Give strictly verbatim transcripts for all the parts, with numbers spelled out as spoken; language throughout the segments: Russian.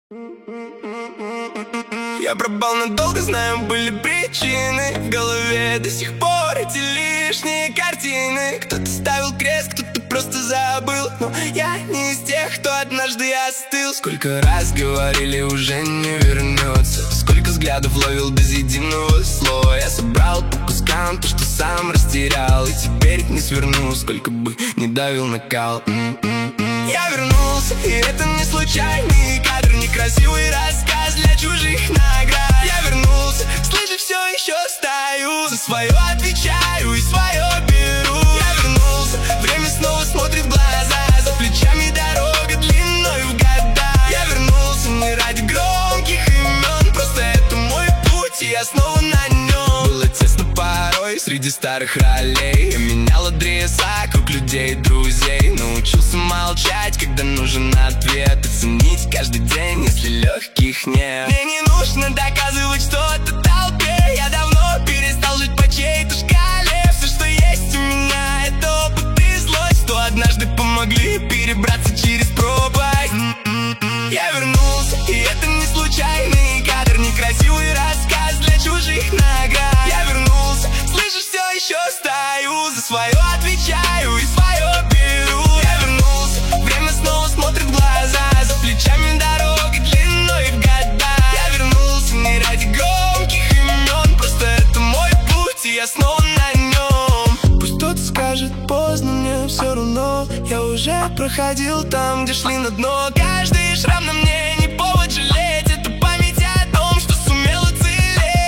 Я пропал надолго, знаю, были причины. В голове до сих пор эти лишние картины. Кто-то ставил крест, кто-то просто забыл. Но я не из тех, кто однажды остыл. Сколько раз говорили, уже не вернется. Сколько взглядов ловил без единого слова. Я собрал по кускам то, что сам растерял. И теперь не сверну, сколько бы не давил накал. Я вернулся, и это не случайный кадр, некрасивый рассказ для чужих наград. Я вернулся, слышишь, все еще стою, за свое отвечаю и свое беру. Я вернулся, время снова смотрит в глаза, за плечами дорога длиной в года. Я вернулся не ради громких имен, просто это мой путь, и я снова на нем. Было тесно порой среди старых ролей. Я менял адреса, круг людей, друзей. Научился молчать, когда нужен ответ, и ценить каждый день, если легких нет. Мне не нужно доказывать что-то толпе. Я давно перестал жить по чьей-то шкале. Все, что есть у меня, это опыт и злость, что однажды помогли перебраться через пропасть. Я вернулся, и это не случайный кадр, некрасивый рассказ для чужих наград. Я вернулся, слышишь, все еще стою, за свое отвечаю и свое беру. Я вернулся, время снова смотрит в глаза, за плечами дорога длиной в года. Я вернулся не ради громких имен, просто это мой путь, и я снова на нем. Пусть кто-то скажет поздно, мне все равно. Я уже проходил там, где шли на дно. Каждый шрам на мне не повод жалеть, это память о том, что сумел уцелеть.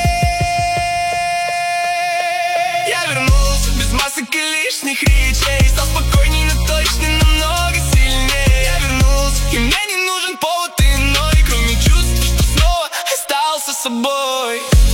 Я вернулся без масок и лишних речей, стал спокойней, но точно намного сильнее. Я вернулся, и мне не нужен повод иной, кроме чувств, что снова остался собой.